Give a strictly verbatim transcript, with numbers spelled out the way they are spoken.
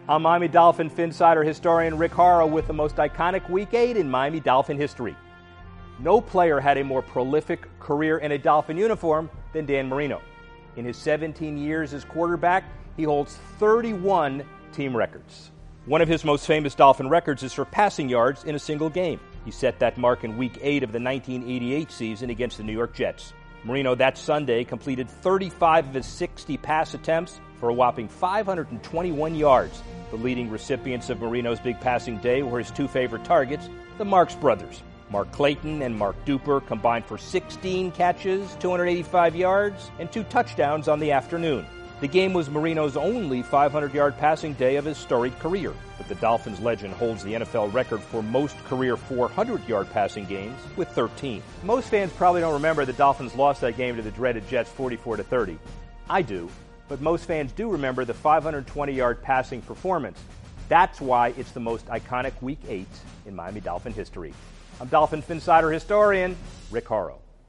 I'm Miami Dolphin Phinsider historian Rick Horrow with the most iconic Week eight in Miami Dolphin history. No player had a more prolific career in a Dolphin uniform than Dan Marino. In his seventeen years as quarterback, he holds thirty-one team records. One of his most famous Dolphin records is for passing yards in a single game. He set that mark in Week eight of the nineteen eighty-eight season against the New York Jets. Marino that Sunday completed thirty-five of his sixty pass attempts for a whopping five hundred twenty-one yards. The leading recipients of Marino's big passing day were his two favorite targets, the Marks brothers. Mark Clayton and Mark Duper combined for sixteen catches, two hundred eighty-five yards, and two touchdowns on the afternoon. The game was Marino's only five hundred yard passing day of his storied career, but the Dolphins legend holds the N F L record for most career four hundred yard passing games with thirteen. Most fans probably don't remember the Dolphins lost that game to the dreaded Jets forty-four to thirty. I do, but most fans do remember the five hundred twenty yard passing performance. That's why it's the most iconic Week eight in Miami Dolphin history. I'm Dolphin Phinsider historian Rick Horrow.